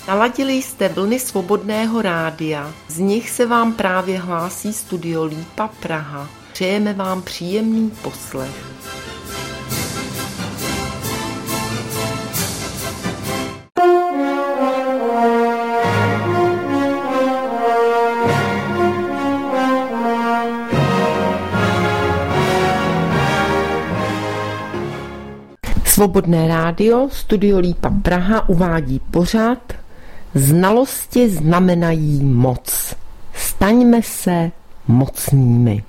Naladili jste vlny Svobodného rádia, z nich se vám právě hlásí Studio Lípa Praha. Přejeme vám příjemný poslech. Svobodné rádio, Studio Lípa Praha uvádí pořad Znalosti znamenají moc. Staňme se mocnými.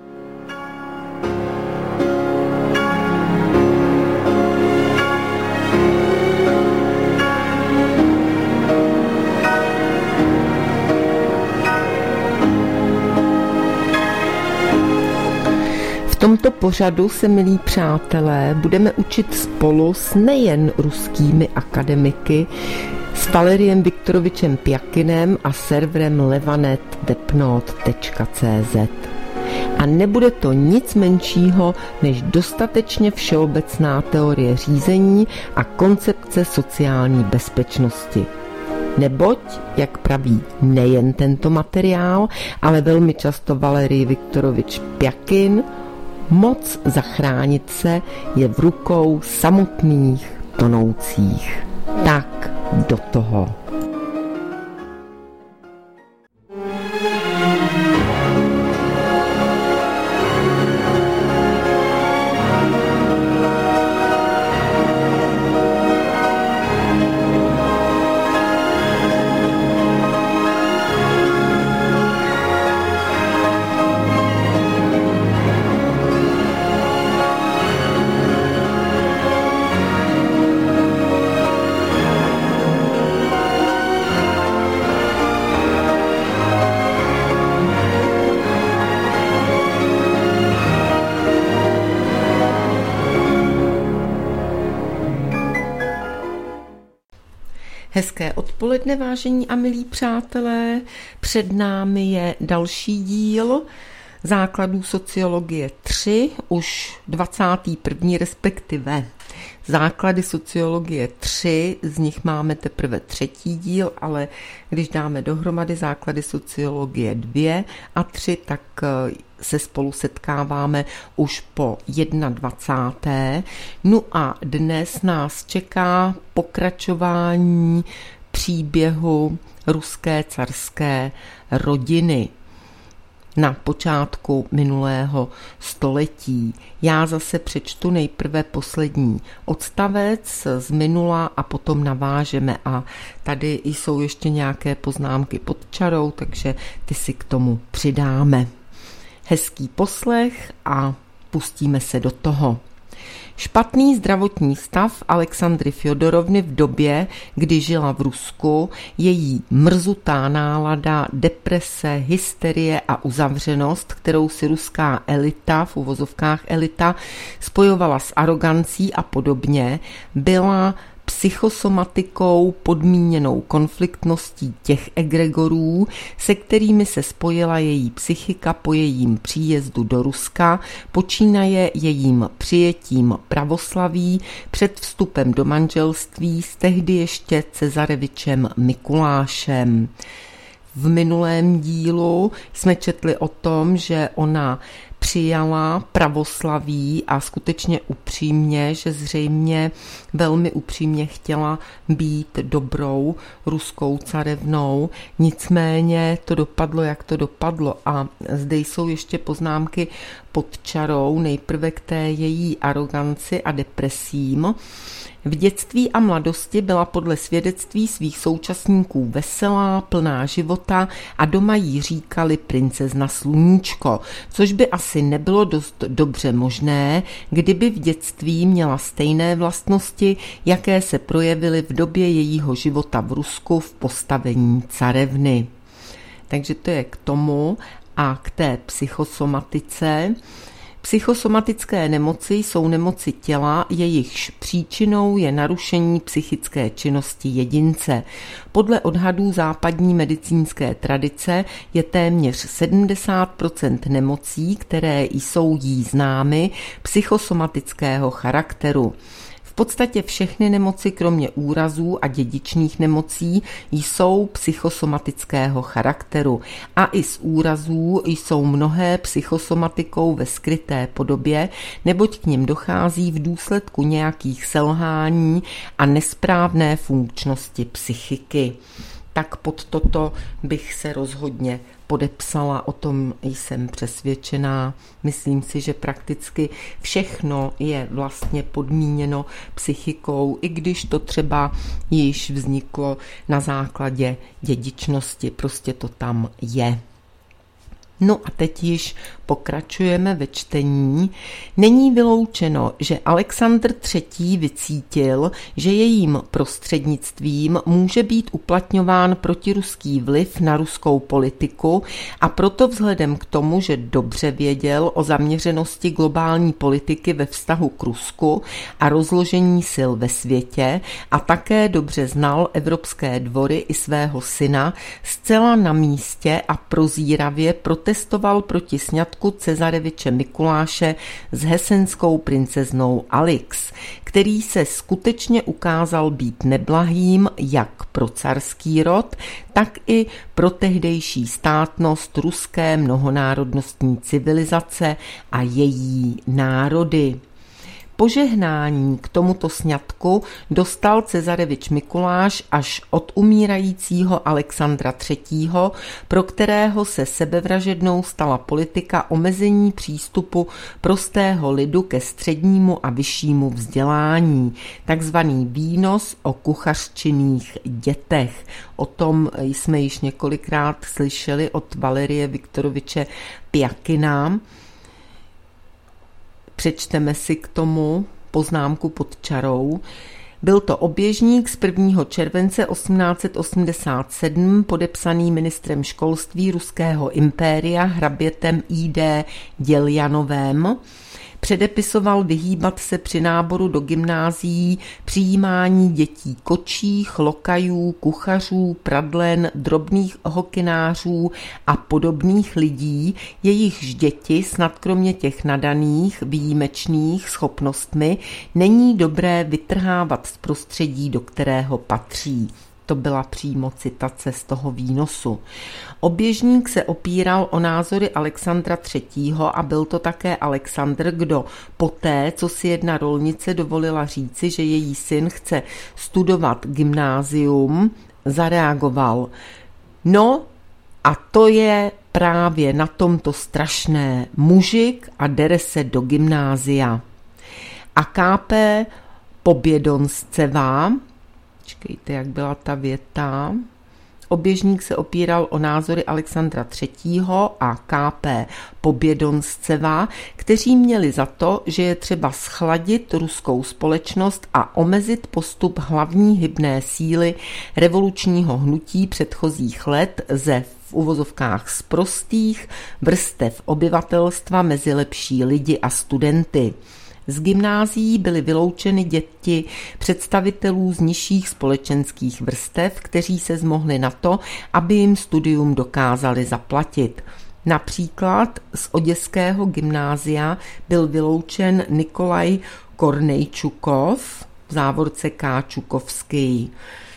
V tomto pořadu se, milí přátelé, budeme učit spolu s nejen ruskými akademiky, s Valeriem Viktorovičem Pjakinem a serverem levanet.cz. A nebude to nic menšího než dostatečně všeobecná teorie řízení a koncepce sociální bezpečnosti. Neboť, jak praví nejen tento materiál, ale velmi často Valerij Viktorovič Pjakin, moc zachránit se je v rukou samotných tonoucích. Tak do toho. Hezké odpoledne, vážení a milí přátelé. Před námi je další díl základů sociologie 3, už 21. respektive základy sociologie 3, z nich máme teprve třetí díl, ale když dáme dohromady základy sociologie 2 a 3, tak se spolu setkáváme už po 21. No a dnes nás čeká pokračování příběhu ruské carské rodiny na počátku minulého století. Já zase přečtu nejprve poslední odstavec z minula a potom navážeme a tady jsou ještě nějaké poznámky pod čarou, takže ty si k tomu přidáme. Hezký poslech a pustíme se do toho. Špatný zdravotní stav Alexandry Fjodorovny v době, kdy žila v Rusku, její mrzutá nálada, deprese, hysterie a uzavřenost, kterou si ruská elita, v uvozovkách elita, spojovala s arogancí a podobně, byla psychosomatikou podmíněnou konfliktností těch egregorů, se kterými se spojila její psychika po jejím příjezdu do Ruska, počínaje jejím přijetím pravoslaví před vstupem do manželství s tehdy ještě Cezarevičem Mikulášem. V minulém dílu jsme četli o tom, že ona přijala pravoslaví a skutečně upřímně, že zřejmě velmi upřímně chtěla být dobrou ruskou carevnou, nicméně to dopadlo, jak to dopadlo a zde jsou ještě poznámky pod čarou, nejprve k té její aroganci a depresím. V dětství a mladosti byla podle svědectví svých současníků veselá, plná života a doma jí říkali princezna Sluníčko, což by asi nebylo dost dobře možné, kdyby v dětství měla stejné vlastnosti, jaké se projevily v době jejího života v Rusku v postavení carevny. Takže to je k tomu a k té psychosomatice. Psychosomatické nemoci jsou nemoci těla, jejichž příčinou je narušení psychické činnosti jedince. Podle odhadů západní medicínské tradice je téměř 70% nemocí, které jsou jí známy, psychosomatického charakteru. V V podstatě všechny nemoci, kromě úrazů a dědičných nemocí, jsou psychosomatického charakteru a i z úrazů jsou mnohé psychosomatikou ve skryté podobě, neboť k nim dochází v důsledku nějakých selhání a nesprávné funkčnosti psychiky. Tak pod toto bych se rozhodně podepsala, o tom jsem přesvědčená. Myslím si, že prakticky všechno je vlastně podmíněno psychikou, i když to třeba již vzniklo na základě dědičnosti, prostě to tam je. No a teď již pokračujeme ve čtení. Není vyloučeno, že Alexandr III. Vycítil, že jejím prostřednictvím může být uplatňován protiruský vliv na ruskou politiku a proto vzhledem k tomu, že dobře věděl o zaměřenosti globální politiky ve vztahu k Rusku a rozložení sil ve světě a také dobře znal evropské dvory i svého syna, zcela na místě a prozíravě protestoval proti sňatku Cezareviče Mikuláše s hesenskou princeznou Alix, který se skutečně ukázal být neblahým jak pro carský rod, tak i pro tehdejší státnost ruské mnohonárodnostní civilizace a její národy. Požehnání k tomuto sňatku dostal Cezarevič Mikuláš až od umírajícího Alexandra III., pro kterého se sebevražednou stala politika omezení přístupu prostého lidu ke střednímu a vyššímu vzdělání, takzvaný výnos o kuchařčinných dětech. O tom jsme již několikrát slyšeli od Valerie Viktoroviče Pjakina. Přečteme si k tomu poznámku pod čarou. Byl to oběžník z 1. července 1887 podepsaný ministrem školství ruského impéria hrabětem I.D. Děljanovem. Předepisoval vyhýbat se při náboru do gymnázií přijímání dětí kočích, lokajů, kuchařů, pradlen, drobných hokynářů a podobných lidí, jejichž děti, snad kromě těch nadaných, výjimečných schopnostmi, není dobré vytrhávat z prostředí, do kterého patří. To byla přímo citace z toho výnosu. Oběžník se opíral o názory Alexandra III. A byl to také Alexandr, kdo poté, co si jedna rolnice dovolila říci, že její syn chce studovat gymnázium, zareagoval: no a to je právě na tomto strašné, mužik a dere se do gymnázia. A K.P. Pobědonscevá, počkejte, jak byla ta věta. Oběžník se opíral o názory Alexandra III. A K.P. Pobědonsceva, kteří měli za to, že je třeba schladit ruskou společnost a omezit postup hlavní hybné síly revolučního hnutí předchozích let ze v uvozovkách sprostých vrstev obyvatelstva mezi lepší lidi a studenty. Z gymnázií byly vyloučeny děti představitelů z nižších společenských vrstev, kteří se zmohli na to, aby jim studium dokázali zaplatit. Například z oděského gymnázia byl vyloučen Nikolaj Kornejčukov, v závorce K. Čukovský.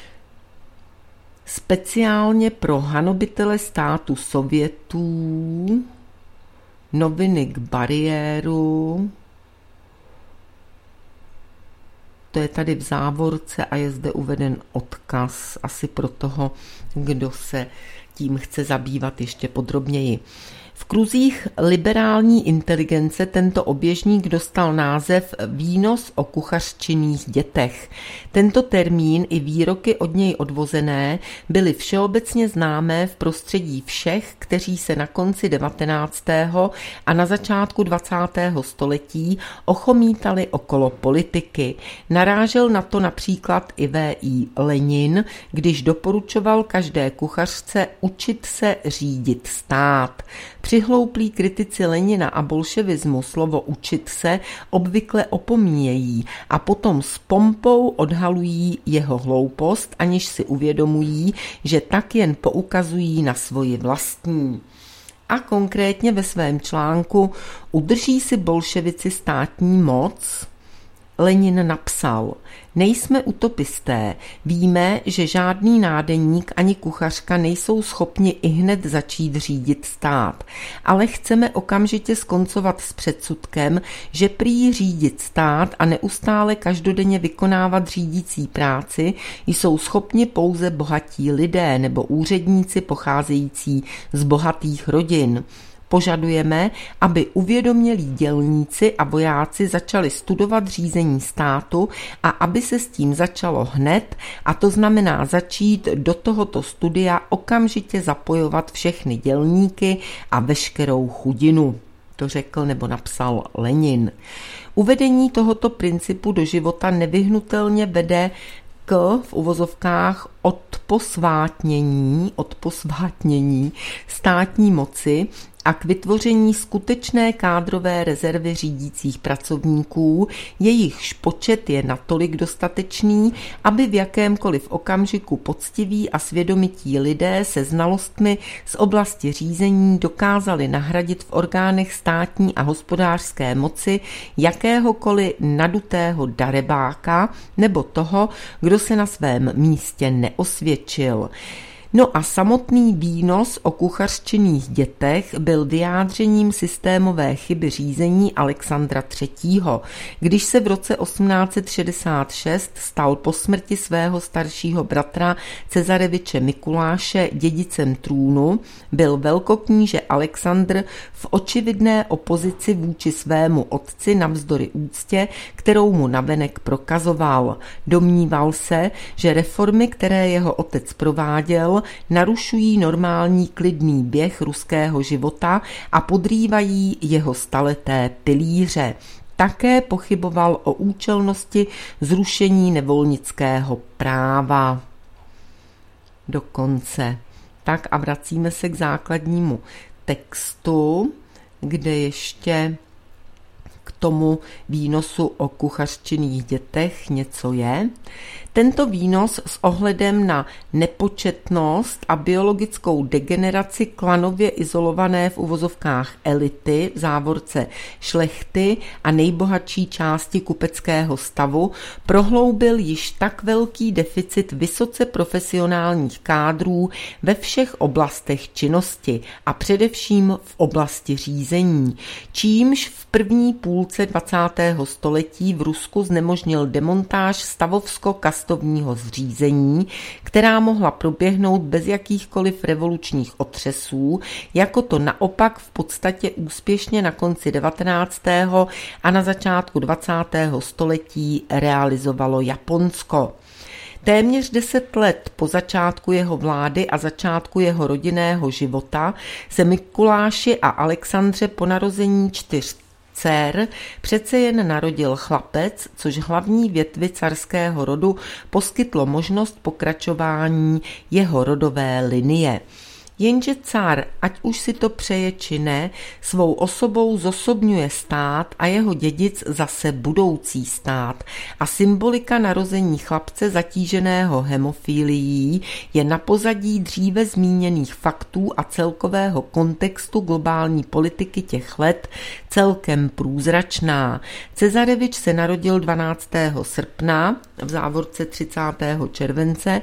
Speciálně pro hanobitele státu Sovětů, noviny k bariéru, to je tady v závorce a je zde uveden odkaz asi pro toho, kdo se tím chce zabývat ještě podrobněji. V kruzích liberální inteligence tento oběžník dostal název Výnos o kuchařčinných dětech. Tento termín i výroky od něj odvozené byly všeobecně známé v prostředí všech, kteří se na konci 19. a na začátku 20. století ochomítali okolo politiky. Narážel na to například i V.I. Lenin, když doporučoval každé kuchařce učit se řídit stát. Přihlouplí kritici Lenina a bolševismu slovo učit se obvykle opomíjejí a potom s pompou odhalují jeho hloupost, aniž si uvědomují, že tak jen poukazují na svoji vlastní. A konkrétně ve svém článku Udrží si bolševici státní moc? Lenin napsal: nejsme utopisté, víme, že žádný nádeník ani kuchařka nejsou schopni ihned začít řídit stát, ale chceme okamžitě skoncovat s předsudkem, že prý řídit stát a neustále každodenně vykonávat řídící práci jsou schopni pouze bohatí lidé nebo úředníci pocházející z bohatých rodin. Požadujeme, aby uvědomělí dělníci a vojáci začali studovat řízení státu a aby se s tím začalo hned, a to znamená začít do tohoto studia okamžitě zapojovat všechny dělníky a veškerou chudinu. To řekl nebo napsal Lenin. Uvedení tohoto principu do života nevyhnutelně vede k, v uvozovkách, odposvátnění státní moci a k vytvoření skutečné kádrové rezervy řídících pracovníků, jejichž počet je natolik dostatečný, aby v jakémkoliv okamžiku poctiví a svědomití lidé se znalostmi z oblasti řízení dokázali nahradit v orgánech státní a hospodářské moci jakéhokoliv nadutého darebáka nebo toho, kdo se na svém místě neosvědčil. No a samotný výnos o kuchařčinných dětech byl vyjádřením systémové chyby řízení Alexandra III., když se v roce 1866 stal po smrti svého staršího bratra Cezareviče Mikuláše dědicem trůnu, byl velkokníže Alexandr v očividné opozici vůči svému otci navzdory úctě, kterou mu navenek prokazoval. Domníval se, že reformy, které jeho otec prováděl, narušují normální klidný běh ruského života a podrývají jeho staleté pilíře. Také pochyboval o účelnosti zrušení nevolnického práva. Dokonce. Tak a vracíme se k základnímu textu, kde ještě k tomu výnosu o kuchařčinných dětech něco je. Tento výnos s ohledem na nepočetnost a biologickou degeneraci klanově izolované v uvozovkách elity, v závorce šlechty a nejbohatší části kupeckého stavu prohloubil již tak velký deficit vysoce profesionálních kádrů ve všech oblastech činnosti a především v oblasti řízení, čímž v první půlce 20. století v Rusku znemožnil demontáž stavovsko-kastovního zřízení, která mohla proběhnout bez jakýchkoliv revolučních otřesů, jako to naopak v podstatě úspěšně na konci 19. a na začátku 20. století realizovalo Japonsko. Téměř 10 let po začátku jeho vlády a začátku jeho rodinného života se Mikuláši a Alexandře po narození 4 dcer přece jen narodil chlapec, což hlavní větvi carského rodu poskytlo možnost pokračování jeho rodové linie. Jenže cár, ať už si to přeje či ne, svou osobou zosobňuje stát a jeho dědic zase budoucí stát. A symbolika narození chlapce zatíženého hemofilií je na pozadí dříve zmíněných faktů a celkového kontextu globální politiky těch let celkem průzračná. Cezarevič se narodil 12. srpna, v závorce 30. července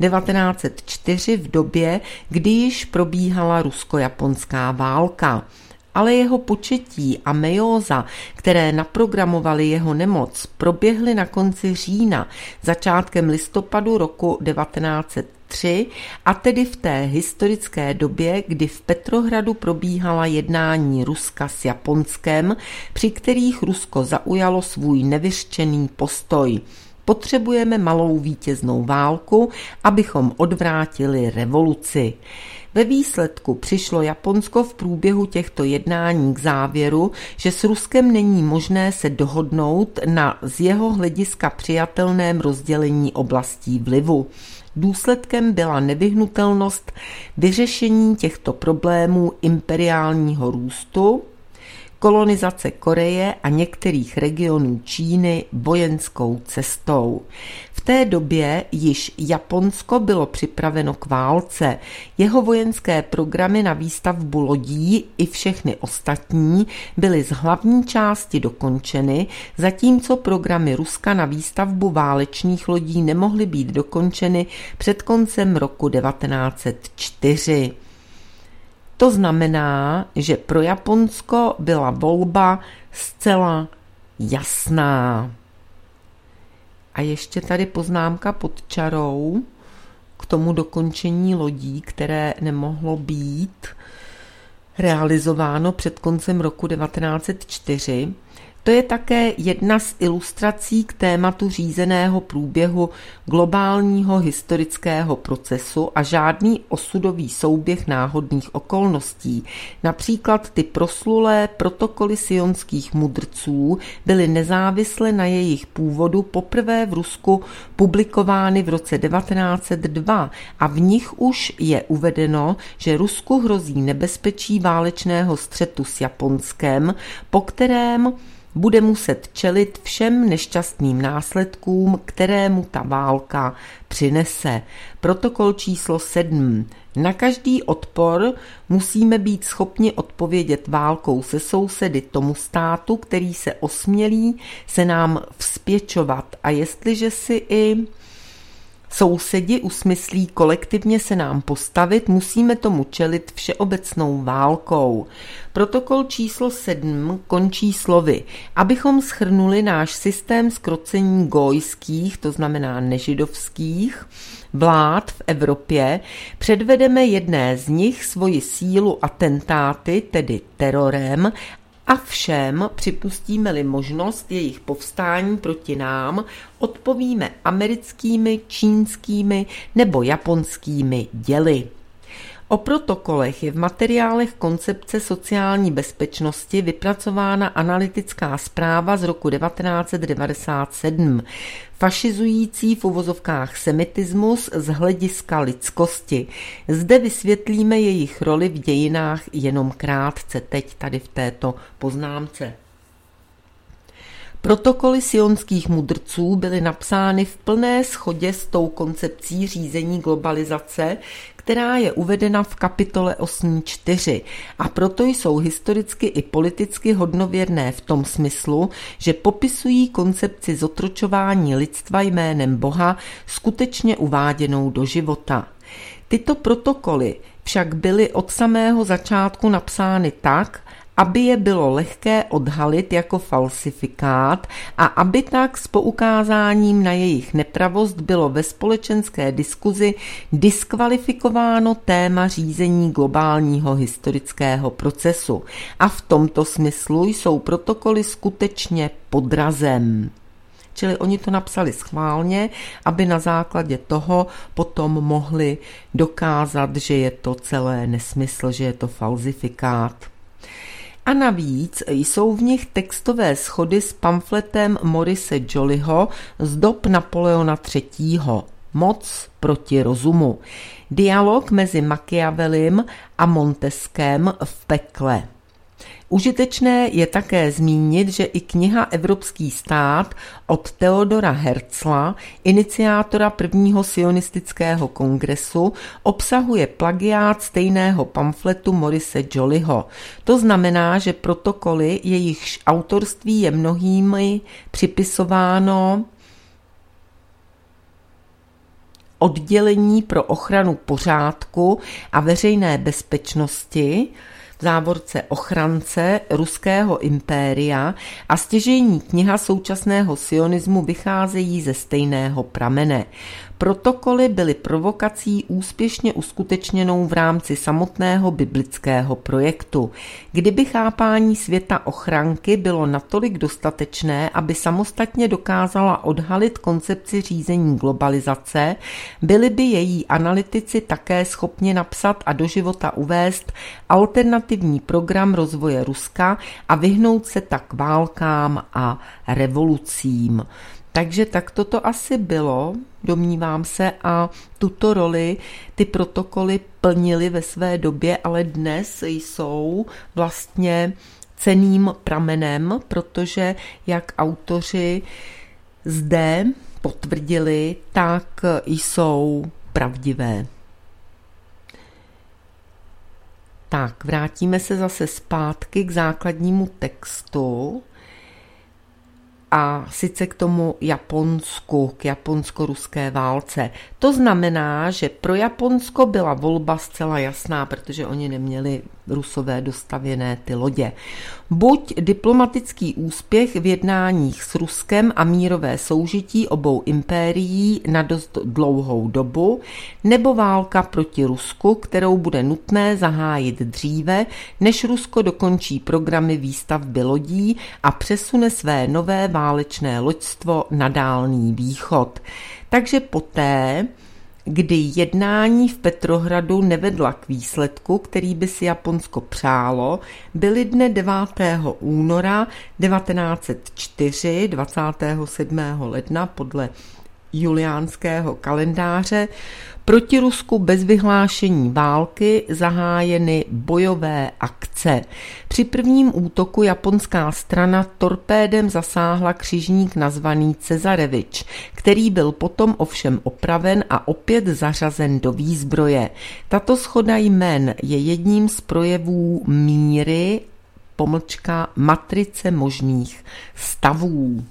1904 v době, kdy již probíhala rusko-japonská válka. Ale jeho početí a mejóza, které naprogramovaly jeho nemoc, proběhly na konci října, začátkem listopadu roku 1903, a tedy v té historické době, kdy v Petrohradu probíhala jednání Ruska s Japonskem, při kterých Rusko zaujalo svůj nevyřčený postoj. Potřebujeme malou vítěznou válku, abychom odvrátili revoluci. Ve výsledku přišlo Japonsko v průběhu těchto jednání k závěru, že s Ruskem není možné se dohodnout na z jeho hlediska přijatelném rozdělení oblastí vlivu. Důsledkem byla nevyhnutelnost vyřešení těchto problémů imperiálního růstu, kolonizace Koreje a některých regionů Číny vojenskou cestou. V té době již Japonsko bylo připraveno k válce. Jeho vojenské programy na výstavbu lodí i všechny ostatní byly z hlavní části dokončeny, zatímco programy Ruska na výstavbu válečných lodí nemohly být dokončeny před koncem roku 1904. To znamená, že pro Japonsko byla volba zcela jasná. A ještě tady poznámka pod čarou k tomu dokončení lodí, které nemohlo být realizováno před koncem roku 1904. To je také jedna z ilustrací k tématu řízeného průběhu globálního historického procesu a žádný osudový souběh náhodných okolností. Například ty proslulé protokoly sionských mudrců byly nezávisle na jejich původu poprvé v Rusku publikovány v roce 1902 a v nich už je uvedeno, že Rusku hrozí nebezpečí válečného střetu s Japonskem, po kterém bude muset čelit všem nešťastným následkům, kterému ta válka přinese. Protokol číslo 7. Na každý odpor musíme být schopni odpovědět válkou se sousedy tomu státu, který se osmělí se nám vzpěčovat. A jestliže si i sousedi usmyslí kolektivně se nám postavit, musíme tomu čelit všeobecnou válkou. Protokol číslo 7 končí slovy: abychom shrnuli náš systém zkrocení gojských, to znamená nežidovských, vlád v Evropě, předvedeme jedné z nich svoji sílu atentáty, tedy terorem, a všem, připustíme-li možnost jejich povstání proti nám, odpovíme americkými, čínskými nebo japonskými děly. O protokolech je v materiálech koncepce sociální bezpečnosti vypracována analytická zpráva z roku 1997, fašizující v uvozovkách semitismus z hlediska lidskosti. Zde vysvětlíme jejich roli v dějinách jenom krátce, teď tady v této poznámce. Protokoly sionských mudrců byly napsány v plné shodě s tou koncepcí řízení globalizace, která je uvedena v kapitole 8.4 a proto jsou historicky i politicky hodnověrné v tom smyslu, že popisují koncepci zotročování lidstva jménem Boha skutečně uváděnou do života. Tyto protokoly však byly od samého začátku napsány tak, aby je bylo lehké odhalit jako falsifikát a aby tak s poukázáním na jejich nepravost bylo ve společenské diskuzi diskvalifikováno téma řízení globálního historického procesu. A v tomto smyslu jsou protokoly skutečně podrazem. Čili oni to napsali schválně, aby na základě toho potom mohli dokázat, že je to celé nesmysl, že je to falzifikát. A navíc jsou v nich textové schody s pamfletem Maurice Jolyho z dob Napoleona III. Moc proti rozumu. Dialog mezi Machiavellim a Montesquiem v pekle. Užitečné je také zmínit, že i kniha Evropský stát od Theodora Herzla, iniciátora prvního sionistického kongresu, obsahuje plagiát stejného pamfletu Maurice Jolyho. To znamená, že protokoly, jejichž autorství je mnohými připisováno oddělení pro ochranu pořádku a veřejné bezpečnosti, v závorce ochránce ruského impéria, a stěžejní kniha současného sionismu vycházejí ze stejného pramene. Protokoly byly provokací úspěšně uskutečněnou v rámci samotného biblického projektu. Kdyby chápání světa ochranky bylo natolik dostatečné, aby samostatně dokázala odhalit koncepci řízení globalizace, byli by její analytici také schopni napsat a do života uvést alternativní program rozvoje Ruska a vyhnout se tak válkám a revolucím. Takže takto to asi bylo, domnívám se, a tuto roli ty protokoly plnily ve své době, ale dnes jsou vlastně cenným pramenem, protože, jak autoři zde potvrdili, tak jsou pravdivé. Tak, vrátíme se zase zpátky k základnímu textu a sice k tomu Japonsku, k japonsko-ruské válce. To znamená, že pro Japonsko byla volba zcela jasná, protože oni neměli Rusové dostavěné ty lodě. Buď diplomatický úspěch v jednáních s Ruskem a mírové soužití obou impérií na dost dlouhou dobu, nebo válka proti Rusku, kterou bude nutné zahájit dříve, než Rusko dokončí programy výstavby lodí a přesune své nové válečné loďstvo na Dálný východ. Takže poté, kdy jednání v Petrohradu nevedla k výsledku, který by si Japonsko přálo, byly dne 9. února 1904, 27. ledna podle juliánského kalendáře, proti Rusku bez vyhlášení války zahájeny bojové akce. Při prvním útoku japonská strana torpédem zasáhla křižník nazvaný Cezarevič, který byl potom ovšem opraven a opět zařazen do výzbroje. Tato shoda jmen je jedním z projevů míry, matrice možných stavů.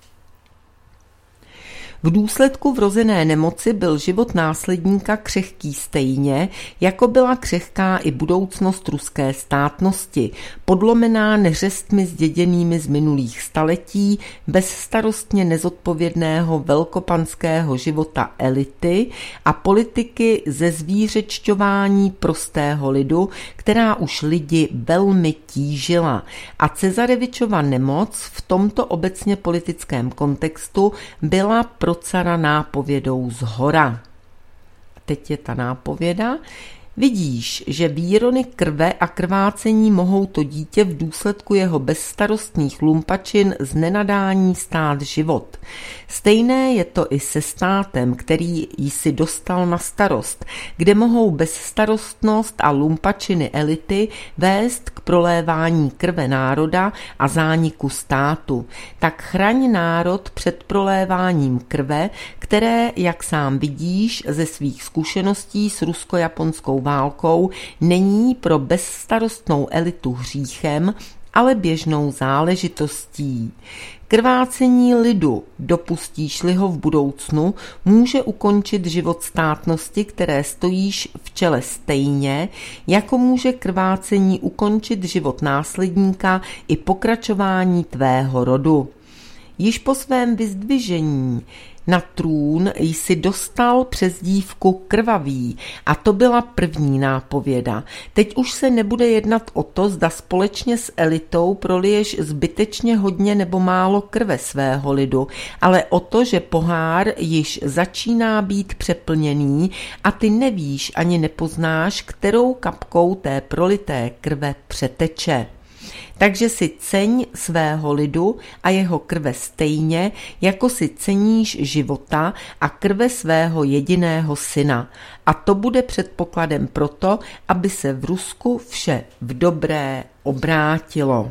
V důsledku vrozené nemoci byl život následníka křehký stejně, jako byla křehká i budoucnost ruské státnosti, podlomená neřestmi zděděnými z minulých staletí, bezstarostně nezodpovědného velkopanského života elity a politiky ze zvířečťování prostého lidu, která už lidi velmi tížila. A Cezarevičova nemoc v tomto obecně politickém kontextu byla pro cara nápovědou zhora. Teď je ta nápověda. Vidíš, že výrony krve a krvácení mohou to dítě v důsledku jeho bezstarostných lumpačin z nenadání stát život. Stejné je to i se státem, který jí si dostal na starost, kde mohou bezstarostnost a lumpačiny elity vést k prolévání krve národa a zániku státu. Tak chraň národ před proléváním krve, které, jak sám vidíš ze svých zkušeností s rusko-japonskou válkou, není pro bezstarostnou elitu hříchem, ale běžnou záležitostí. Krvácení lidu, dopustíš-li ho v budoucnu, může ukončit život státnosti, které stojíš v čele stejně, jako může krvácení ukončit život následníka i pokračování tvého rodu. Již po svém vyzdvižení na trůn jsi dostal přezdívku Krvavý a to byla první nápověda. Teď už se nebude jednat o to, zda společně s elitou proliješ zbytečně hodně nebo málo krve svého lidu, ale o to, že pohár již začíná být přeplněný a ty nevíš ani nepoznáš, kterou kapkou té prolité krve přeteče. Takže si ceň svého lidu a jeho krve stejně, jako si ceníš života a krve svého jediného syna. A to bude předpokladem proto, aby se v Rusku vše v dobré obrátilo.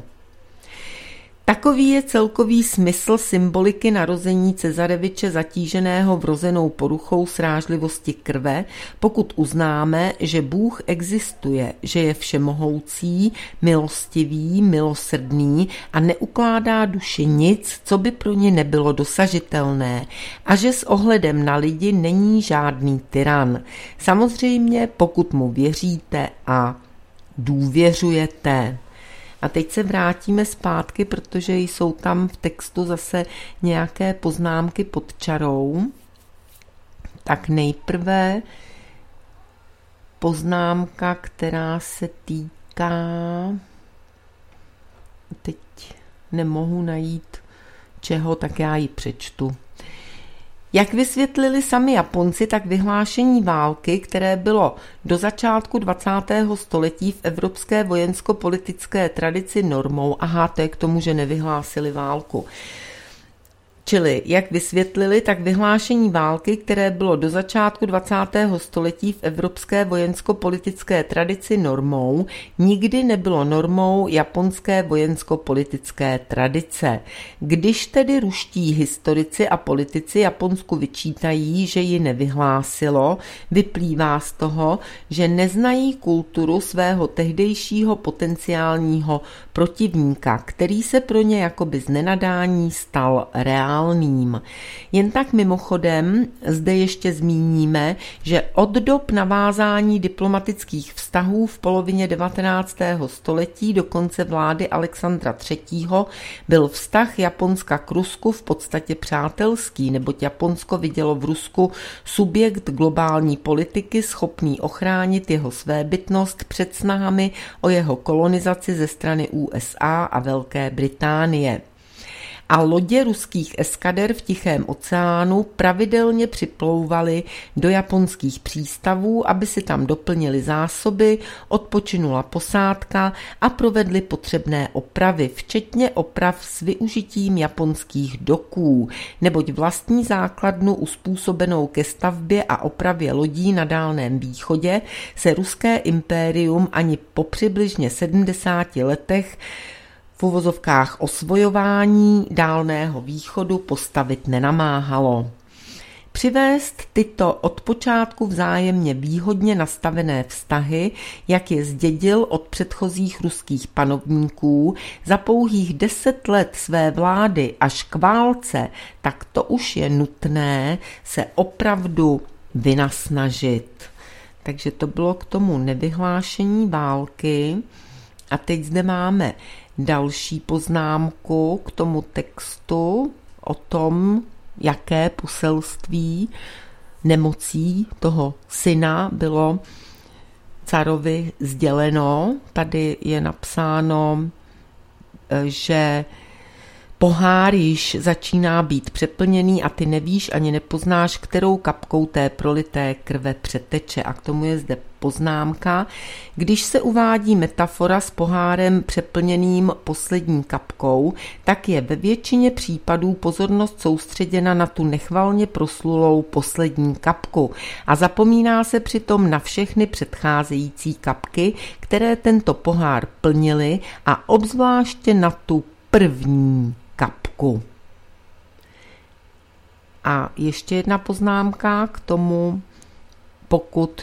Takový je celkový smysl symboliky narození Cezareviče zatíženého vrozenou poruchou srážlivosti krve, pokud uznáme, že Bůh existuje, že je všemohoucí, milostivý, milosrdný a neukládá duši nic, co by pro ně nebylo dosažitelné a že s ohledem na lidi není žádný tyran. Samozřejmě, pokud mu věříte a důvěřujete. A teď se vrátíme zpátky, protože jsou tam v textu zase nějaké poznámky pod čarou. Tak nejprve poznámka, která se týká... Teď nemohu najít čeho, tak já ji přečtu. Jak vysvětlili sami Japonci, tak vyhlášení války, které bylo do začátku 20. století v evropské vojensko-politické tradici normou, to je k tomu, že nevyhlásili válku, Čili, jak vysvětlili, tak vyhlášení války, které bylo do začátku 20. století v evropské vojensko-politické tradici normou, nikdy nebylo normou japonské vojensko-politické tradice. Když tedy ruští historici a politici Japonsku vyčítají, že ji nevyhlásilo, vyplývá z toho, že neznají kulturu svého tehdejšího potenciálního protivníka, který se pro ně jakoby z nenadání stal reálným. Jen tak mimochodem zde ještě zmíníme, že od dob navázání diplomatických vztahů v polovině 19. století do konce vlády Alexandra III. Byl vztah Japonska k Rusku v podstatě přátelský, neboť Japonsko vidělo v Rusku subjekt globální politiky schopný ochránit jeho svébytnost před snahami o jeho kolonizaci ze strany USA a Velké Británie. A lodě ruských eskader v Tichém oceánu pravidelně připlouvaly do japonských přístavů, aby si tam doplnili zásoby, odpočinula posádka a provedli potřebné opravy, včetně oprav s využitím japonských doků, neboť vlastní základnu uspůsobenou ke stavbě a opravě lodí na Dálném východě se ruské impérium ani po přibližně 70 letech v uvozovkách osvojování Dálného východu postavit nenamáhalo. Přivést tyto od počátku vzájemně výhodně nastavené vztahy, jak je zdědil od předchozích ruských panovníků, za pouhých 10 let své vlády až k válce, tak to už je nutné se opravdu vynasnažit. Takže to bylo k tomu nevyhlášení války. A teď zde máme další poznámku k tomu textu o tom, jaké poselství nemocí toho syna bylo carovi sděleno. Tady je napsáno, že pohár již začíná být přeplněný a ty nevíš ani nepoznáš, kterou kapkou té prolité krve přeteče. A k tomu je zde poznámka. Když se uvádí metafora s pohárem přeplněným poslední kapkou, tak je ve většině případů pozornost soustředěna na tu nechvalně proslulou poslední kapku a zapomíná se přitom na všechny předcházející kapky, které tento pohár plnily a obzvláště na tu první kapku. A ještě jedna poznámka k tomu, pokud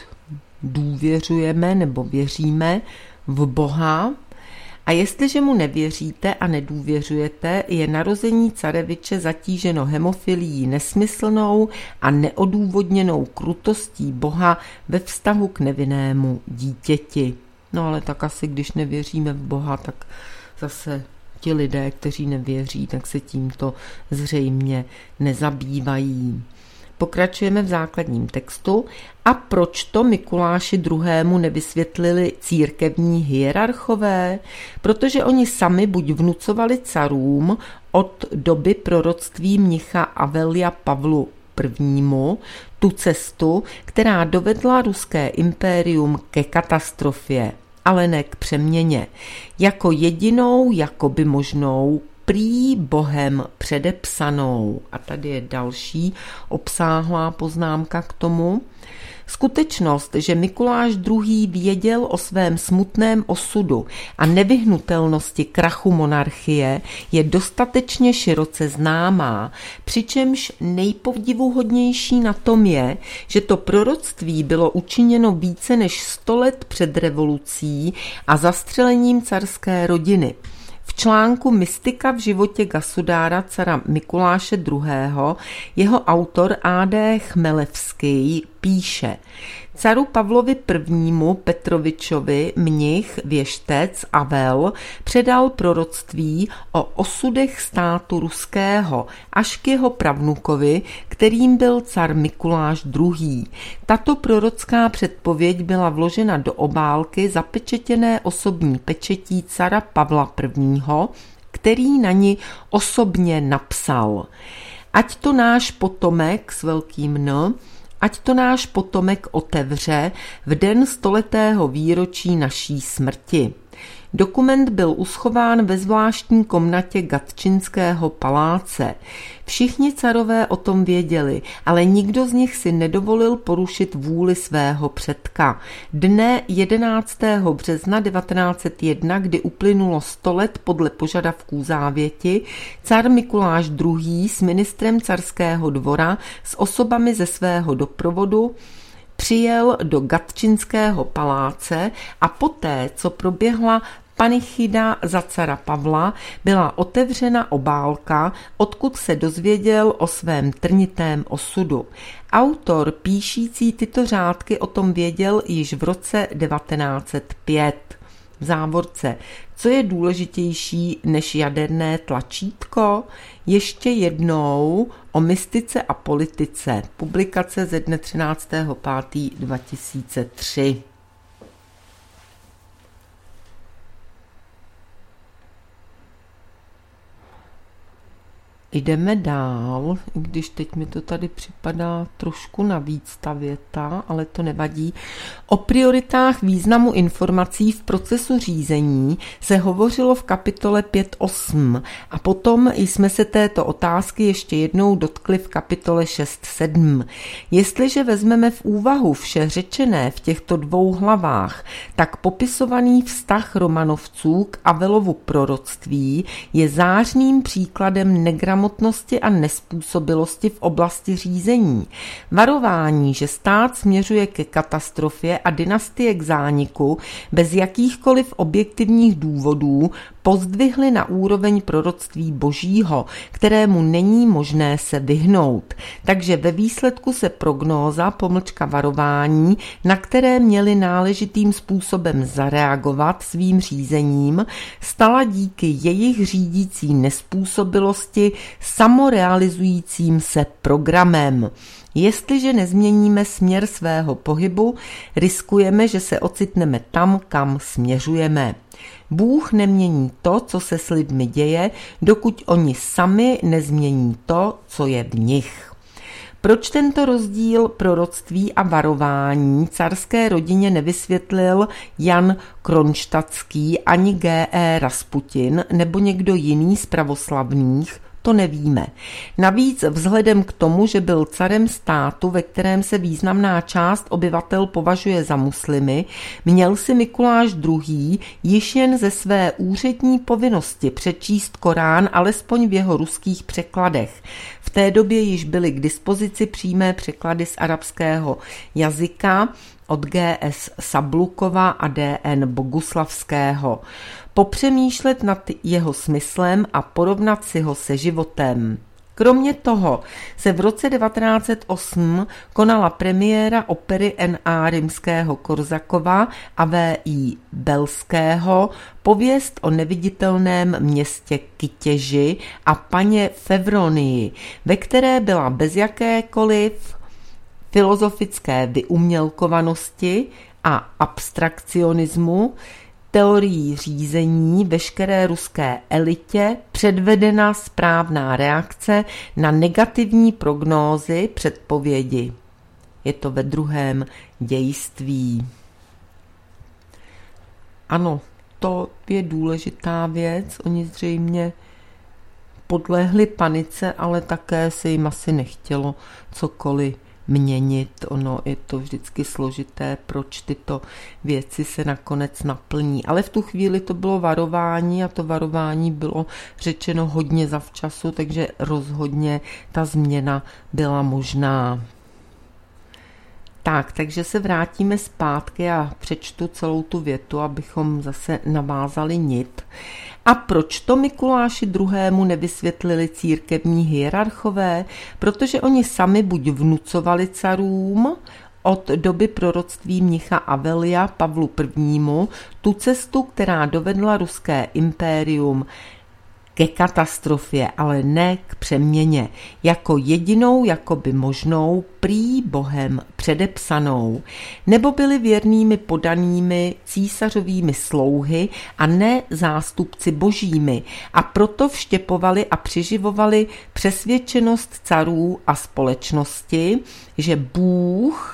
důvěřujeme nebo věříme v Boha. A jestliže mu nevěříte a nedůvěřujete, je narození careviče zatíženo hemofilií nesmyslnou a neodůvodněnou krutostí Boha ve vztahu k nevinnému dítěti. No ale tak asi, když nevěříme v Boha, tak zase ti lidé, kteří nevěří, tak se tímto zřejmě nezabývají. Pokračujeme v základním textu. A proč to Mikuláši II. Nevysvětlili církevní hierarchové? Protože oni sami buď vnucovali carům od doby proroctví mnicha Avelia Pavlu I. tu cestu, která dovedla ruské impérium ke katastrofě, ale ne k přeměně, jako jedinou jakoby možnou prý Bohem předepsanou. A tady je další obsáhlá poznámka k tomu. Skutečnost, že Mikuláš II. Věděl o svém smutném osudu a nevyhnutelnosti krachu monarchie, je dostatečně široce známá, přičemž nejpovdivuhodnější na tom je, že to proroctví bylo učiněno více než 100 let před revolucí a zastřelením carské rodiny. V článku Mystika v životě Gasudára cara Mikuláše II. Jeho autor A.D. Chmelevský píše: Caru Pavlovi I. Petrovičovi mnich, věštec Avel předal proroctví o osudech státu ruského až k jeho pravnukovi, kterým byl car Mikuláš II. Tato prorocká předpověď byla vložena do obálky zapečetěné osobní pečetí cara Pavla I., který na ni osobně napsal: Ať to náš potomek s velkým N, ať to náš potomek otevře v den 100letého výročí naší smrti. Dokument byl uschován ve zvláštní komnatě Gatčinského paláce. Všichni carové o tom věděli, ale nikdo z nich si nedovolil porušit vůli svého předka. Dne 11. března 1901, kdy uplynulo 100 let podle požadavků závěti, car Mikuláš II. S ministrem carského dvora s osobami ze svého doprovodu přijel do Gatčinského paláce a poté, co proběhla panichida za cara Pavla, byla otevřena obálka, odkud se dozvěděl o svém trnitém osudu. Autor píšící tyto řádky o tom věděl již v roce 1905. V závorce. Co je důležitější než jaderné tlačítko? Ještě jednou o mystice a politice. Publikace ze dne 13.5.2003. Jdeme dál, i když teď mi to tady připadá trošku navíc ta věta, ale to nevadí. O prioritách významu informací v procesu řízení se hovořilo v kapitole 5.8 a potom jsme se této otázky ještě jednou dotkli v kapitole 6.7. Jestliže vezmeme v úvahu vše řečené v těchto 2 hlavách, tak popisovaný vztah Romanovců k Avelovu proroctví je zářným příkladem negramotnosti a nezpůsobilosti v oblasti řízení. Varování, že stát směřuje ke katastrofě a dynastie k zániku bez jakýchkoliv objektivních důvodů, pozdvihly na úroveň proroctví božího, kterému není možné se vyhnout. Takže ve výsledku se prognóza, varování, na které měli náležitým způsobem zareagovat svým řízením, stala díky jejich řídící nezpůsobilosti samorealizujícím se programem. Jestliže nezměníme směr svého pohybu, riskujeme, že se ocitneme tam, kam směřujeme. Bůh nemění to, co se s lidmi děje, dokud oni sami nezmění to, co je v nich. Proč tento rozdíl proroctví a varování carské rodině nevysvětlil Jan Kronštadtský ani G.E. Rasputin nebo někdo jiný z pravoslavných, to nevíme. Navíc vzhledem k tomu, že byl carem státu, ve kterém se významná část obyvatel považuje za muslimy, měl si Mikuláš II. Již jen ze své úřední povinnosti přečíst Korán alespoň v jeho ruských překladech. V té době již byly k dispozici přímé překlady z arabského jazyka od G.S. Sablukova a D.N. Boguslavského. Popřemýšlet nad jeho smyslem a porovnat si ho se životem. Kromě toho se v roce 1908 konala premiéra opery N.A. Rimského-Korsakova a V.I. Belského Pověst o neviditelném městě Kytěži a paně Fevronii, ve které byla bez jakékoliv filozofické vyumělkovanosti a abstrakcionismu, teorií řízení veškeré ruské elitě předvedena správná reakce na negativní prognózy předpovědi. Je to ve druhém dějství. Ano, to je důležitá věc. Oni zřejmě podlehli panice, ale také se jim asi nechtělo cokoliv měnit. Ono je to vždycky složité, proč tyto věci se nakonec naplní. Ale v tu chvíli to bylo varování a to varování bylo řečeno hodně zavčasu, takže rozhodně ta změna byla možná. Tak, takže se vrátíme zpátky a přečtu celou tu větu, abychom zase navázali nit. A proč to Mikuláši II. Nevysvětlili církevní hierarchové? Protože oni sami buď vnucovali carům od doby proroctví mnicha Avelia Pavlu I. tu cestu, která dovedla ruské impérium ke katastrofě, ale ne k přeměně, jako jedinou jakoby možnou, prý Bohem předepsanou, nebo byli věrnými podanými císařovými slouhy a ne zástupci božími a proto vštěpovali a přiživovali přesvědčenost carů a společnosti, že Bůh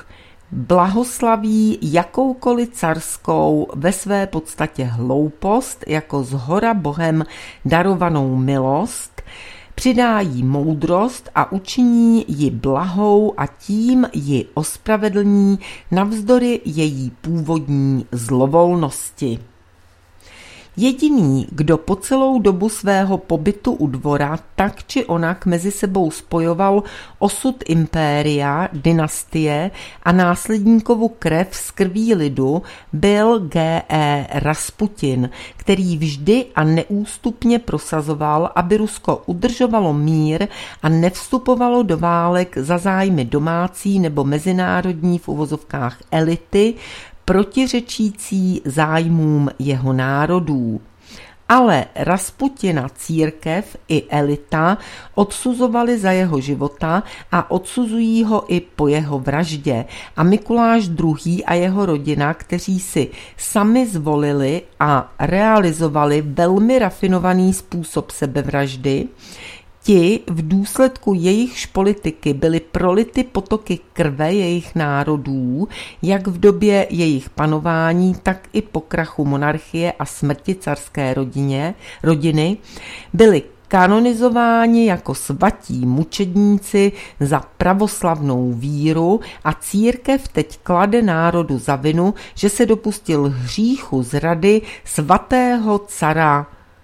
blahoslaví jakoukoliv carskou ve své podstatě hloupost jako shora Bohem darovanou milost, přidá jí moudrost a učiní ji blahou a tím ji ospravedlní navzdory její původní zlovolnosti. Jediný, kdo po celou dobu svého pobytu u dvora tak či onak mezi sebou spojoval osud impéria, dynastie a následníkovu krev z krví lidu, byl G.E. Rasputin, který vždy a neústupně prosazoval, aby Rusko udržovalo mír a nevstupovalo do válek za zájmy domácí nebo mezinárodní v uvozovkách elity, protiřečící zájmům jeho národů. Ale Rasputina církev i elita odsuzovali za jeho života a odsuzují ho i po jeho vraždě. A Mikuláš II. A jeho rodina, kteří si sami zvolili a realizovali velmi rafinovaný způsob sebevraždy, ti v důsledku jejichž politiky byly prolity potoky krve jejich národů, jak v době jejich panování, tak i po krachu monarchie a smrti carské rodiny, byli kanonizováni jako svatí mučedníci za pravoslavnou víru a církev teď klade národu za vinu, že se dopustil hříchu zrady svatého cara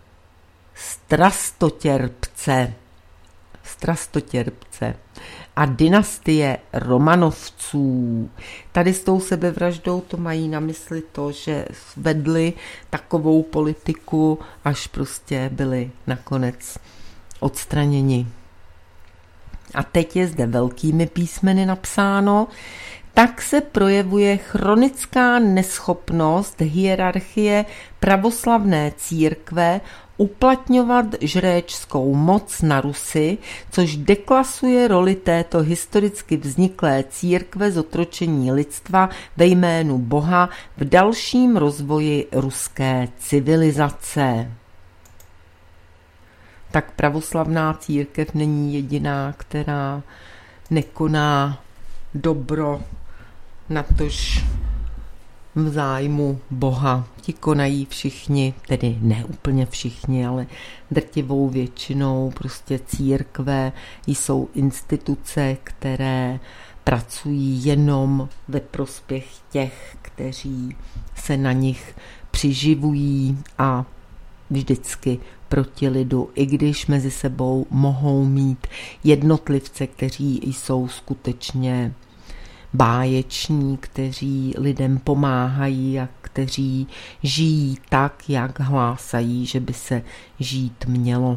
Strastotěrpce a dynastie Romanovců. Tady s tou sebevraždou to mají na mysli to, že vedli takovou politiku, až prostě byli nakonec odstraněni. A teď je zde velkými písmeny napsáno: tak se projevuje chronická neschopnost hierarchie pravoslavné církve uplatňovat žréčskou moc na Rusy, což deklasuje roli této historicky vzniklé církve zotročení lidstva ve jménu Boha v dalším rozvoji ruské civilizace. Tak pravoslavná církev není jediná, která nekoná dobro, natož v zájmu Boha. Ti konají všichni, tedy ne úplně všichni, ale drtivou většinou prostě církve jsou instituce, které pracují jenom ve prospěch těch, kteří se na nich přiživují a vždycky proti lidu, i když mezi sebou mohou mít jednotlivce, kteří jsou skutečně báječní, kteří lidem pomáhají a kteří žijí tak, jak hlásají, že by se žít mělo.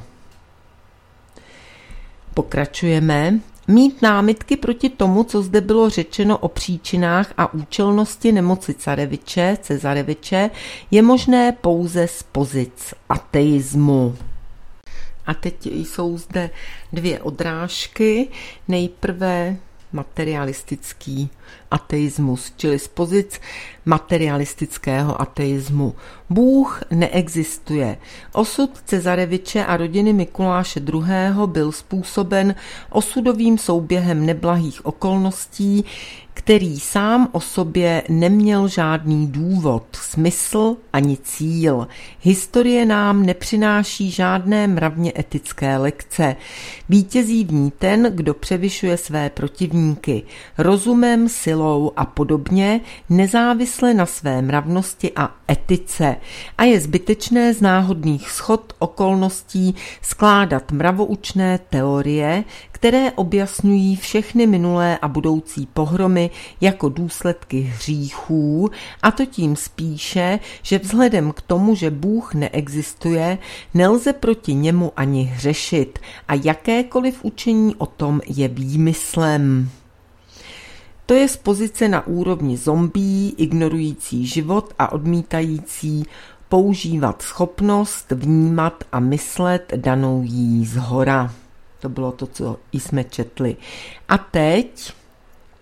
Pokračujeme. Mít námitky proti tomu, co zde bylo řečeno o příčinách a účelnosti nemoci Cezareviče, je možné pouze z pozic ateismu. A teď jsou zde dvě odrážky. Nejprve materialistický ateismus, čili z pozic materialistického ateismu. Bůh neexistuje. Osud Cezareviče a rodiny Mikuláše II. Byl způsoben osudovým souběhem neblahých okolností, který sám o sobě neměl žádný důvod, smysl ani cíl. Historie nám nepřináší žádné mravně etické lekce. Vítězí v ní ten, kdo převyšuje své protivníky rozumem, silou a podobně, nezávisle na své mravnosti a etice. A je zbytečné z náhodných shod okolností skládat mravoučné teorie, které objasňují všechny minulé a budoucí pohromy jako důsledky hříchů, a to tím spíše, že vzhledem k tomu, že Bůh neexistuje, nelze proti němu ani hřešit a jakékoliv učení o tom je výmyslem. To je z pozice na úrovni zombí, ignorující život a odmítající používat schopnost vnímat a myslet danou jí zhora. To bylo to, co jsme četli. A teď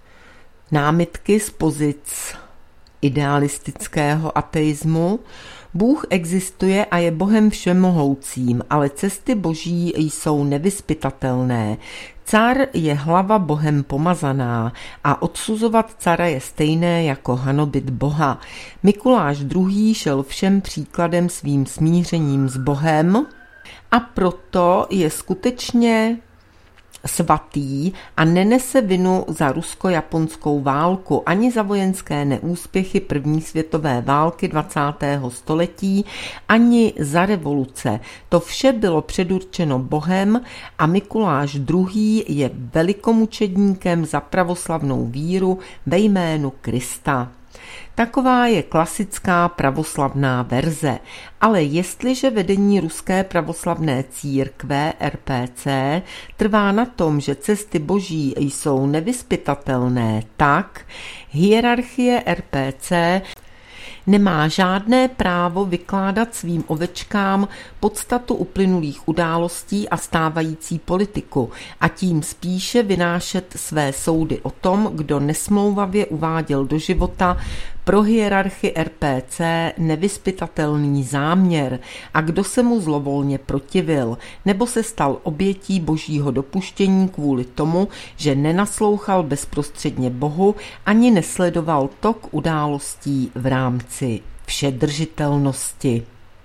námitky z pozic idealistického ateismu. Bůh existuje a je Bohem všemohoucím, ale cesty Boží jsou nevyzpytatelné. Car je hlava Bohem pomazaná a odsuzovat cara je stejné jako hanobit Boha. Mikuláš II. Šel všem příkladem svým smířením s Bohem a proto je skutečně svatý a nenese vinu za rusko-japonskou válku ani za vojenské neúspěchy první světové války 20. století, ani za revoluce. To vše bylo předurčeno Bohem a Mikuláš II. Je velikomučedníkem za pravoslavnou víru ve jménu Krista. Taková je klasická pravoslavná verze, ale jestliže vedení Ruské pravoslavné církve RPC trvá na tom, že cesty Boží jsou nevyzpytatelné, tak hierarchie RPC nemá žádné právo vykládat svým ovečkám podstatu uplynulých událostí a stávající politiku a tím spíše vynášet své soudy o tom, kdo nesmlouvavě uváděl do života pro hierarchy RPC nevyzpytatelný záměr a kdo se mu zlovolně protivil, nebo se stal obětí Božího dopuštění kvůli tomu, že nenaslouchal bezprostředně Bohu ani nesledoval tok událostí v rámci všedržitelnosti.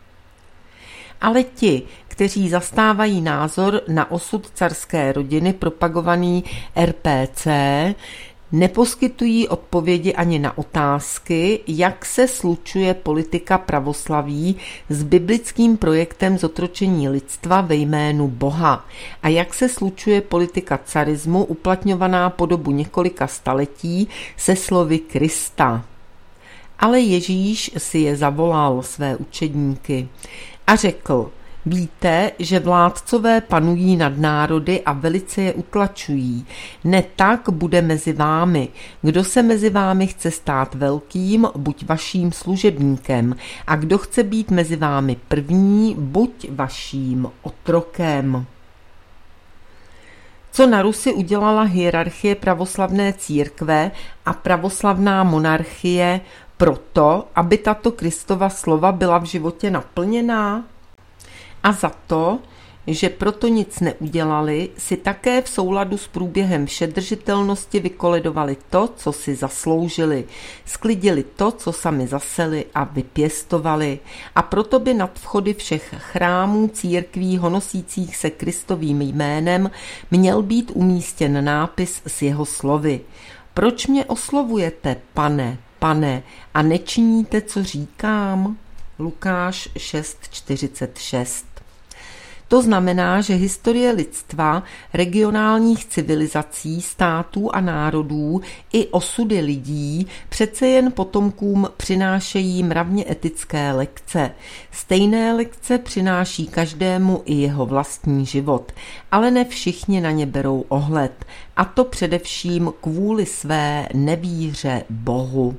Ale ti, kteří zastávají názor na osud carské rodiny propagovaný RPC, neposkytují odpovědi ani na otázky, jak se slučuje politika pravoslaví s biblickým projektem zotročení lidstva ve jménu Boha a jak se slučuje politika carismu uplatňovaná po dobu několika staletí se slovy Krista. Ale Ježíš si je zavolal, své učedníky, a řekl: víte, že vládcové panují nad národy a velice je utlačují. Ne tak bude mezi vámi. Kdo se mezi vámi chce stát velkým, buď vaším služebníkem, a kdo chce být mezi vámi první, buď vaším otrokem. Co na Rusi udělala hierarchie pravoslavné církve a pravoslavná monarchie proto, aby tato Kristova slova byla v životě naplněná? A za to, že proto nic neudělali, si také v souladu s průběhem všedržitelnosti vykoledovali to, co si zasloužili, sklidili to, co sami zaseli a vypěstovali. A proto by nad vchody všech chrámů církví honosících se Kristovým jménem měl být umístěn nápis s jeho slovy: proč mě oslovujete, pane, pane, a nečiníte, co říkám? Lukáš 6:46. To znamená, že historie lidstva, regionálních civilizací, států a národů i osudy lidí přece jen potomkům přinášejí mravně etické lekce. Stejné lekce přináší každému i jeho vlastní život, ale ne všichni na ně berou ohled, a to především kvůli své nevíře Bohu.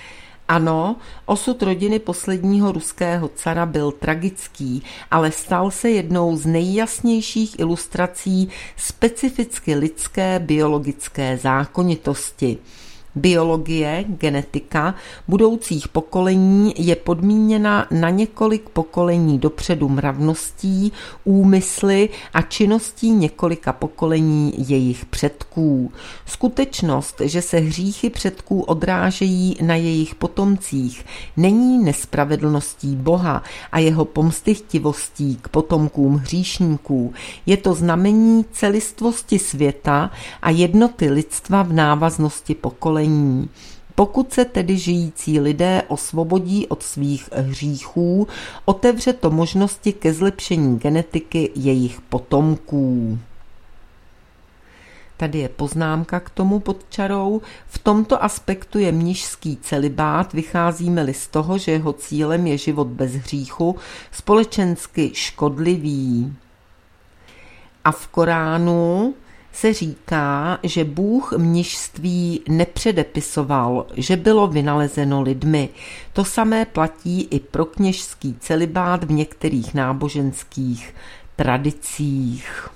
Ano, osud rodiny posledního ruského cara byl tragický, ale stal se jednou z nejjasnějších ilustrací specificky lidské biologické zákonitosti. Biologie, genetika budoucích pokolení je podmíněna na několik pokolení dopředu mravností, úmysly a činností několika pokolení jejich předků. Skutečnost, že se hříchy předků odrážejí na jejich potomcích, není nespravedlností Boha a jeho pomstychtivostí k potomkům hříšníků. Je to znamení celistvosti světa a jednoty lidstva v návaznosti pokolení. Pokud se tedy žijící lidé osvobodí od svých hříchů, otevře to možnosti ke zlepšení genetiky jejich potomků. Tady je poznámka k tomu pod čarou. V tomto aspektu je mnišský celibát, vycházíme-li z toho, že jeho cílem je život bez hříchu, společensky škodlivý. A v Koránu se říká, že Bůh mnišství nepředepisoval, že bylo vynalezeno lidmi. To samé platí i pro kněžský celibát v některých náboženských tradicích.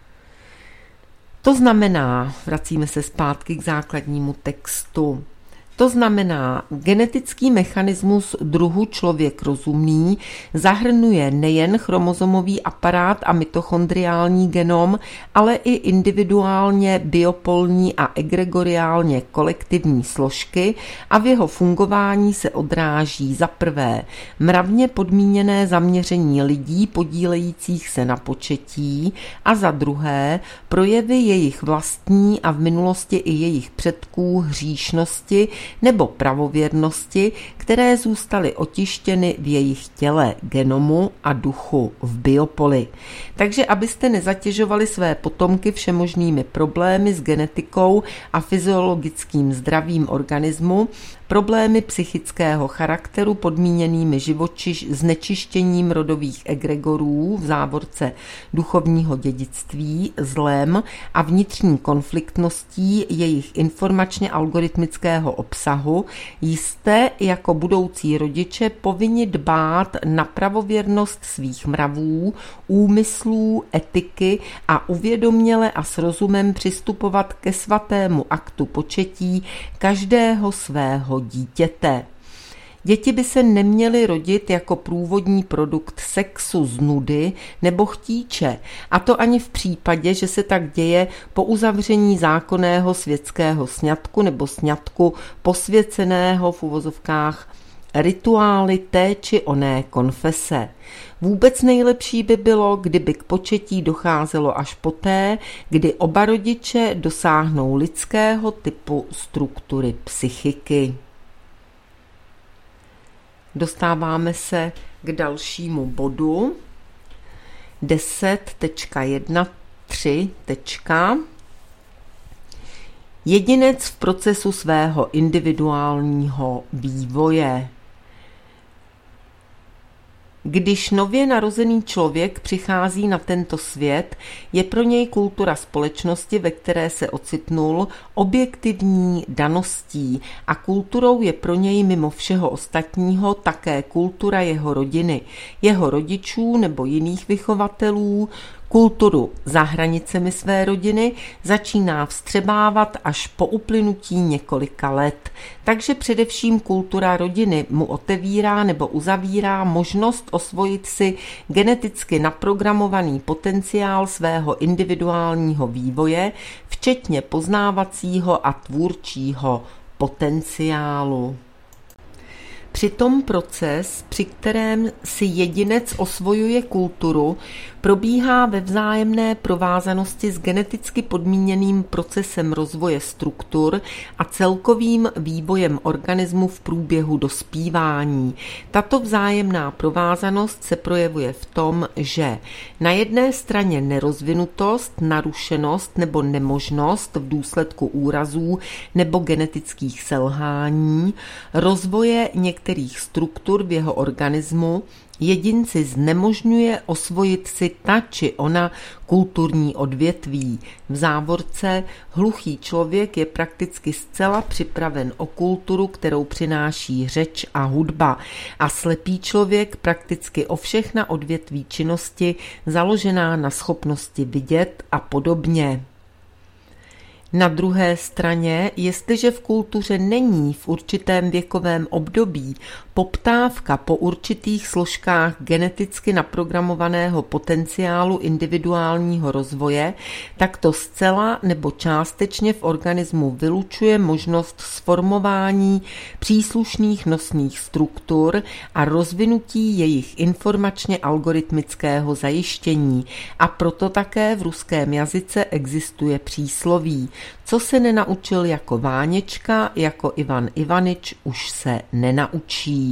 To znamená, vracíme se zpátky k základnímu textu, To znamená, genetický mechanismus druhu člověk rozumný zahrnuje nejen chromozomový aparát a mitochondriální genom, ale i individuálně biopolní a egregoriálně kolektivní složky a v jeho fungování se odráží za prvé mravně podmíněné zaměření lidí podílejících se na početí a za druhé projevy jejich vlastní a v minulosti i jejich předků hříšnosti nebo pravověrnosti, které zůstaly otištěny v jejich těle, genomu a duchu v biopoli. Takže abyste nezatěžovali své potomky všemožnými problémy s genetikou a fyziologickým zdravím organismu, problémy psychického charakteru podmíněnými znečištěním rodových egregorů v závorce duchovního dědictví, zlem a vnitřní konfliktností jejich informačně algoritmického obsahu, jste jako budoucí rodiče povinni dbát na pravověrnost svých mravů, úmyslů, etiky a uvědoměle a s rozumem přistupovat ke svatému aktu početí každého svého dítěte. Děti by se neměly rodit jako průvodní produkt sexu z nudy nebo chtíče, a to ani v případě, že se tak děje po uzavření zákonného světského sňatku nebo sňatku posvěceného v uvozovkách rituály té či oné konfese. Vůbec nejlepší by bylo, kdyby k početí docházelo až poté, kdy oba rodiče dosáhnou lidského typu struktury psychiky. Dostáváme se k dalšímu bodu 10.1.3. Jedinec v procesu svého individuálního vývoje. Když nově narozený člověk přichází na tento svět, je pro něj kultura společnosti, ve které se ocitnul, objektivní daností a kulturou je pro něj mimo všeho ostatního také kultura jeho rodiny, jeho rodičů nebo jiných vychovatelů. Kulturu za hranicemi své rodiny začíná vstřebávat až po uplynutí několika let. Takže především kultura rodiny mu otevírá nebo uzavírá možnost osvojit si geneticky naprogramovaný potenciál svého individuálního vývoje, včetně poznávacího a tvůrčího potenciálu. Přitom proces, při kterém si jedinec osvojuje kulturu, probíhá ve vzájemné provázanosti s geneticky podmíněným procesem rozvoje struktur a celkovým vývojem organismu v průběhu dospívání. Tato vzájemná provázanost se projevuje v tom, že na jedné straně nerozvinutost, narušenost nebo nemožnost v důsledku úrazů nebo genetických selhání, rozvoje některých struktur v jeho organismu jedinci znemožňuje osvojit si ta či ona kulturní odvětví. V závorce hluchý člověk je prakticky zcela připraven o kulturu, kterou přináší řeč a hudba, a slepý člověk prakticky o všechna odvětví činnosti založená na schopnosti vidět a podobně. Na druhé straně, jestliže v kultuře není v určitém věkovém období poptávka po určitých složkách geneticky naprogramovaného potenciálu individuálního rozvoje, tak to zcela nebo částečně v organismu vylučuje možnost sformování příslušných nosných struktur a rozvinutí jejich informačně algoritmického zajištění. A proto také v ruském jazyce existuje přísloví: co se nenaučil jako Váněčka, jako Ivan Ivanič už se nenaučí.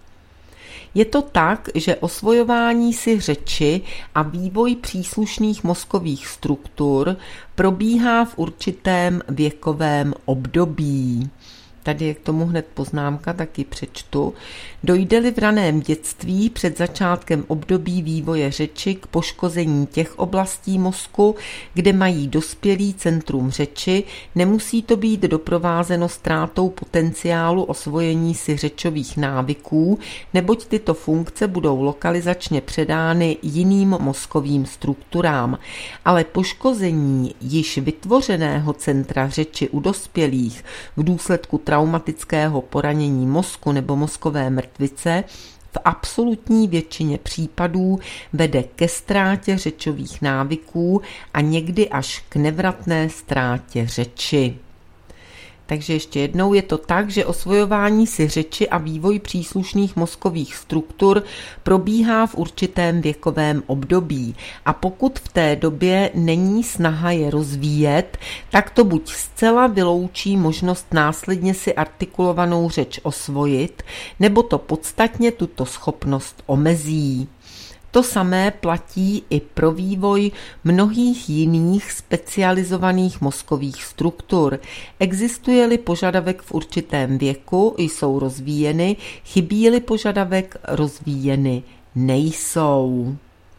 Je to tak, že osvojování si řeči a vývoj příslušných mozkových struktur probíhá v určitém věkovém období. Tady je k tomu hned poznámka, taky přečtu. Dojde-li v raném dětství před začátkem období vývoje řeči k poškození těch oblastí mozku, kde mají dospělý centrum řeči, nemusí to být doprovázeno ztrátou potenciálu osvojení si řečových návyků, neboť tyto funkce budou lokalizačně předány jiným mozkovým strukturám. Ale poškození již vytvořeného centra řeči u dospělých v důsledku traumatického poranění mozku nebo mozkové mrtvice v absolutní většině případů vede ke ztrátě řečových návyků a někdy až k nevratné ztrátě řeči. Takže ještě jednou, je to tak, že osvojování si řeči a vývoj příslušných mozkových struktur probíhá v určitém věkovém období a pokud v té době není snaha je rozvíjet, tak to buď zcela vyloučí možnost následně si artikulovanou řeč osvojit, nebo to podstatně tuto schopnost omezí. To samé platí i pro vývoj mnohých jiných specializovaných mozkových struktur. Existuje-li požadavek v určitém věku, jsou rozvíjeny, chybí-li požadavek, rozvíjeny nejsou.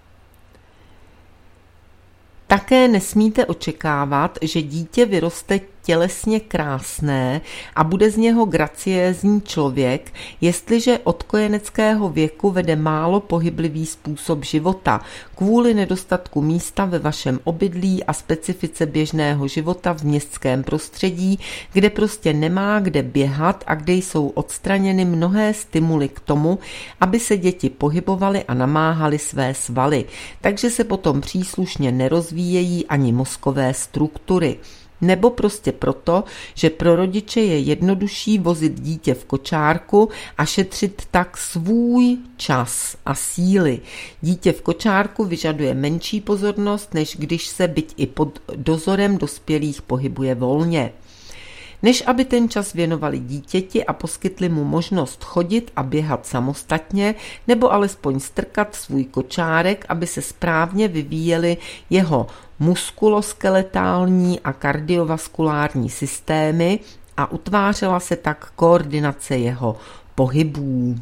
Také nesmíte očekávat, že dítě vyroste tělesně krásné a bude z něho graciézní člověk, jestliže od kojeneckého věku vede málo pohyblivý způsob života kvůli nedostatku místa ve vašem obydlí a specifice běžného života v městském prostředí, kde prostě nemá kde běhat a kde jsou odstraněny mnohé stimuly k tomu, aby se děti pohybovaly a namáhaly své svaly, takže se potom příslušně nerozvíjejí ani mozkové struktury. Nebo prostě proto, že pro rodiče je jednodušší vozit dítě v kočárku a šetřit tak svůj čas a síly. Dítě v kočárku vyžaduje menší pozornost, než když se byť i pod dozorem dospělých pohybuje volně. Než aby ten čas věnovali dítěti a poskytli mu možnost chodit a běhat samostatně, nebo alespoň strkat svůj kočárek, aby se správně vyvíjely jeho muskuloskeletální a kardiovaskulární systémy a utvářela se tak koordinace jeho pohybů.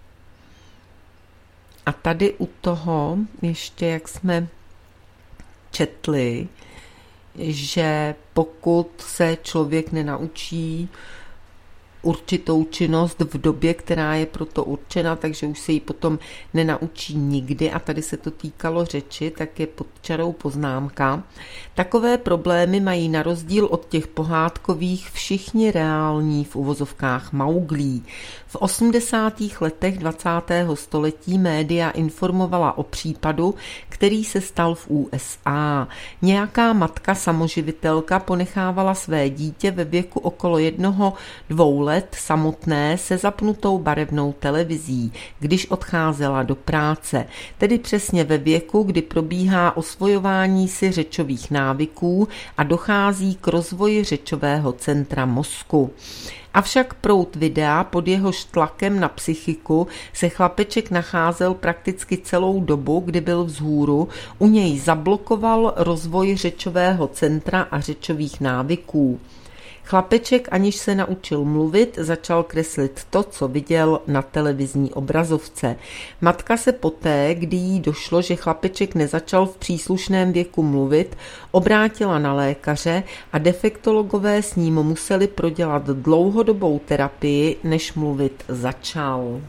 A tady u toho ještě, jak jsme četli, že pokud se člověk nenaučí určitou činnost v době, která je proto určena, takže už se ji potom nenaučí nikdy, a tady se to týkalo řeči, tak je pod čarou poznámka. Takové problémy mají na rozdíl od těch pohádkových všichni reální v uvozovkách mauglí. V 80. letech 20. století média informovala o případu, který se stal v USA. Nějaká matka samoživitelka ponechávala své dítě ve věku okolo 1-2 let samotné se zapnutou barevnou televizí, když odcházela do práce, tedy přesně ve věku, kdy probíhá osvojování si řečových návyků a dochází k rozvoji řečového centra mozku. Avšak proud videa, pod jehož tlakem na psychiku se chlapeček nacházel prakticky celou dobu, kdy byl vzhůru, u něj zablokoval rozvoj řečového centra a řečových návyků. Chlapeček, aniž se naučil mluvit, začal kreslit to, co viděl na televizní obrazovce. Matka se poté, kdy jí došlo, že chlapeček nezačal v příslušném věku mluvit, obrátila na lékaře a defektologové s ním museli prodělat dlouhodobou terapii, než mluvit začal.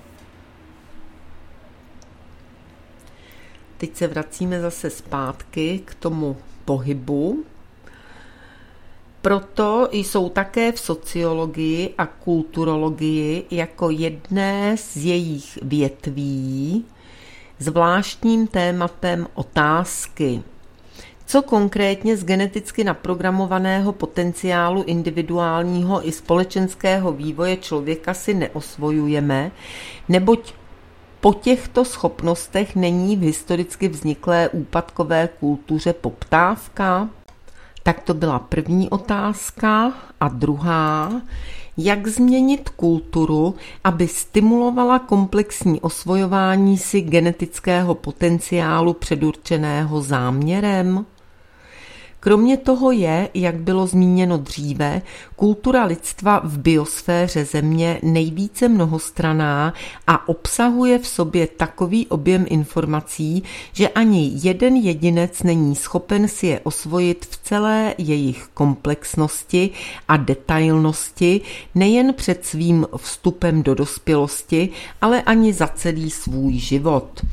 Teď se vracíme zase zpátky k tomu pohybu. Proto jsou také v sociologii a kulturologii jako jedné z jejich větví zvláštním tématem otázky. Co konkrétně z geneticky naprogramovaného potenciálu individuálního i společenského vývoje člověka si neosvojujeme, neboť po těchto schopnostech není v historicky vzniklé úpadkové kultuře poptávka? Tak to byla první otázka. A druhá, jak změnit kulturu, aby stimulovala komplexní osvojování si genetického potenciálu předurčeného záměrem? Kromě toho je, jak bylo zmíněno dříve, kultura lidstva v biosféře Země nejvíce mnohostranná a obsahuje v sobě takový objem informací, že ani jeden jedinec není schopen si je osvojit v celé jejich komplexnosti a detailnosti, nejen před svým vstupem do dospělosti, ale ani za celý svůj život.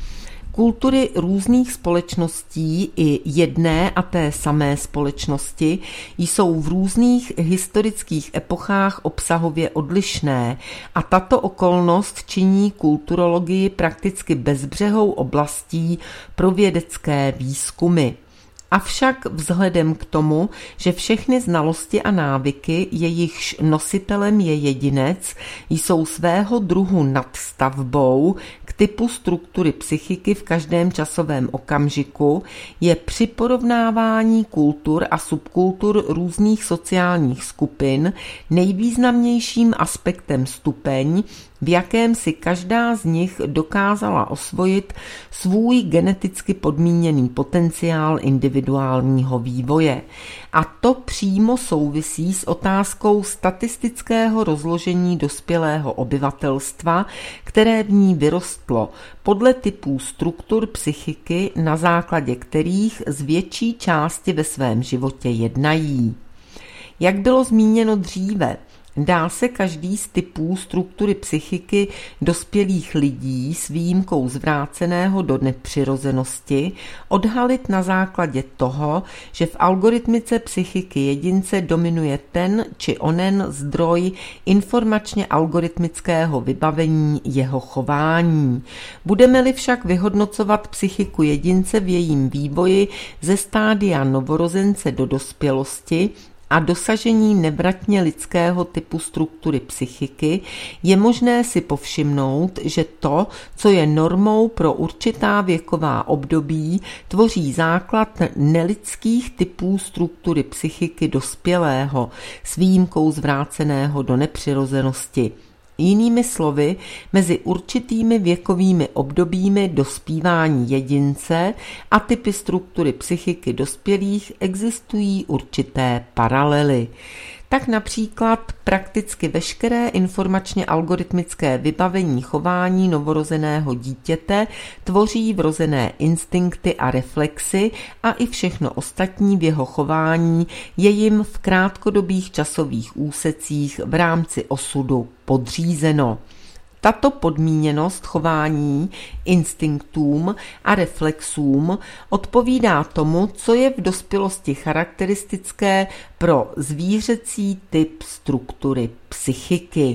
Kultury různých společností i jedné a té samé společnosti jsou v různých historických epochách obsahově odlišné a tato okolnost činí kulturologii prakticky bezbřehou oblastí pro vědecké výzkumy. Avšak vzhledem k tomu, že všechny znalosti a návyky, jejichž nositelem je jedinec, jsou svého druhu nadstavbou k typu struktury psychiky v každém časovém okamžiku, je při porovnávání kultur a subkultur různých sociálních skupin nejvýznamnějším aspektem stupeň, v jakém si každá z nich dokázala osvojit svůj geneticky podmíněný potenciál individuálního vývoje. A to přímo souvisí s otázkou statistického rozložení dospělého obyvatelstva, které v ní vyrostlo, podle typů struktur psychiky, na základě kterých z větší části ve svém životě jednají. Jak bylo zmíněno dříve, dá se každý z typů struktury psychiky dospělých lidí s výjimkou zvráceného do nepřirozenosti odhalit na základě toho, že v algoritmice psychiky jedince dominuje ten či onen zdroj informačně algoritmického vybavení jeho chování. Budeme-li však vyhodnocovat psychiku jedince v jejím vývoji ze stádia novorozence do dospělosti, a dosažení nevratně lidského typu struktury psychiky, je možné si povšimnout, že to, co je normou pro určitá věková období, tvoří základ nelidských typů struktury psychiky dospělého, s výjimkou zvráceného do nepřirozenosti. Jinými slovy, mezi určitými věkovými obdobími dospívání jedince a typy struktury psychiky dospělých existují určité paralely. Tak například prakticky veškeré informačně algoritmické vybavení chování novorozeného dítěte tvoří vrozené instinkty a reflexy a i všechno ostatní v jeho chování je jim v krátkodobých časových úsecích v rámci osudu podřízeno. Tato podmíněnost chování, instinktům a reflexům odpovídá tomu, co je v dospělosti charakteristické pro zvířecí typ struktury psychiky.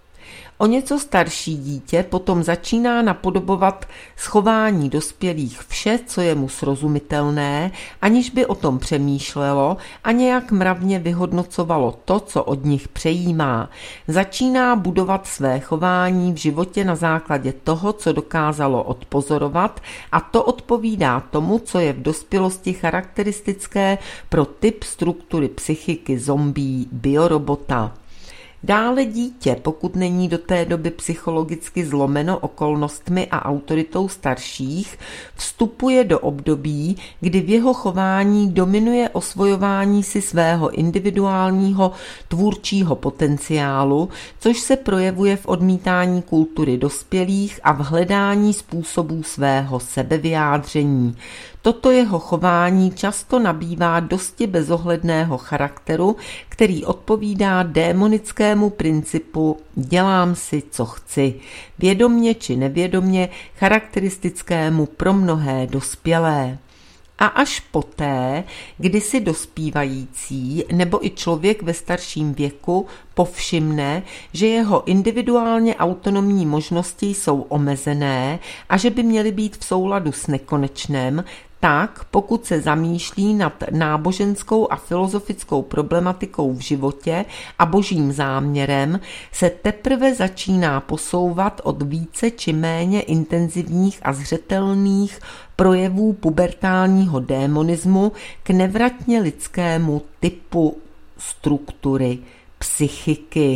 O něco starší dítě potom začíná napodobovat schování dospělých vše, co je mu srozumitelné, aniž by o tom přemýšlelo a nějak mravně vyhodnocovalo to, co od nich přejímá. Začíná budovat své chování v životě na základě toho, co dokázalo odpozorovat, a to odpovídá tomu, co je v dospělosti charakteristické pro typ struktury psychiky zombie biorobota. Dále dítě, pokud není do té doby psychologicky zlomeno okolnostmi a autoritou starších, vstupuje do období, kdy v jeho chování dominuje osvojování si svého individuálního tvůrčího potenciálu, což se projevuje v odmítání kultury dospělých a v hledání způsobů svého sebevyjádření. Toto jeho chování často nabývá dosti bezohledného charakteru, který odpovídá démonickému principu dělám si, co chci, vědomně či nevědomně charakteristickému pro mnohé dospělé. A až poté, kdy si dospívající nebo i člověk ve starším věku povšimne, že jeho individuálně autonomní možnosti jsou omezené a že by měly být v souladu s nekonečném, tak pokud se zamýšlí nad náboženskou a filozofickou problematikou v životě a božím záměrem, se teprve začíná posouvat od více či méně intenzivních a zřetelných projevů pubertálního démonismu k nevratně lidskému typu struktury psychiky.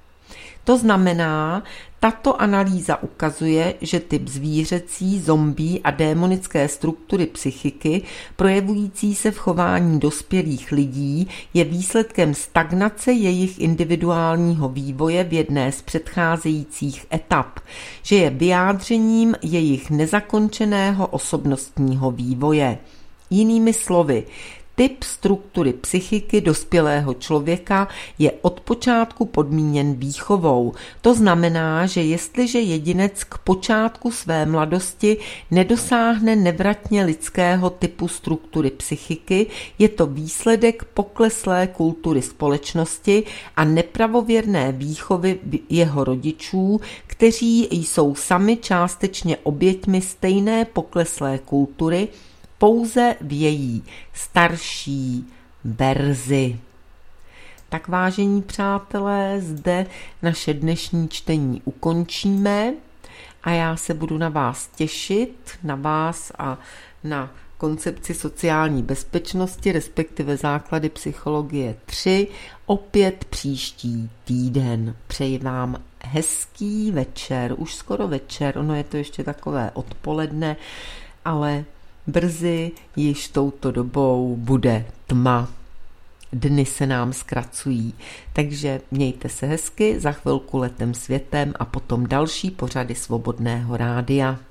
To znamená, tato analýza ukazuje, že typ zvířecí, zombie a démonické struktury psychiky, projevující se v chování dospělých lidí, je výsledkem stagnace jejich individuálního vývoje v jedné z předcházejících etap, že je vyjádřením jejich nezakončeného osobnostního vývoje. Jinými slovy, Typ struktury psychiky dospělého člověka je od počátku podmíněn výchovou. To znamená, že jestliže jedinec k počátku své mladosti nedosáhne nevratně lidského typu struktury psychiky, je to výsledek pokleslé kultury společnosti a nepravověrné výchovy jeho rodičů, kteří jsou sami částečně oběťmi stejné pokleslé kultury, pouze v její starší verzi. Tak vážení přátelé, zde naše dnešní čtení ukončíme a já se budu na vás těšit, na vás a na koncepci sociální bezpečnosti, respektive základy psychologie 3, opět příští týden. Přeji vám hezký večer, už skoro večer, ono je to ještě takové odpoledne, ale brzy již touto dobou bude tma. Dny se nám zkracují, takže mějte se hezky, za chvilku Letem světem a potom další pořady Svobodného rádia.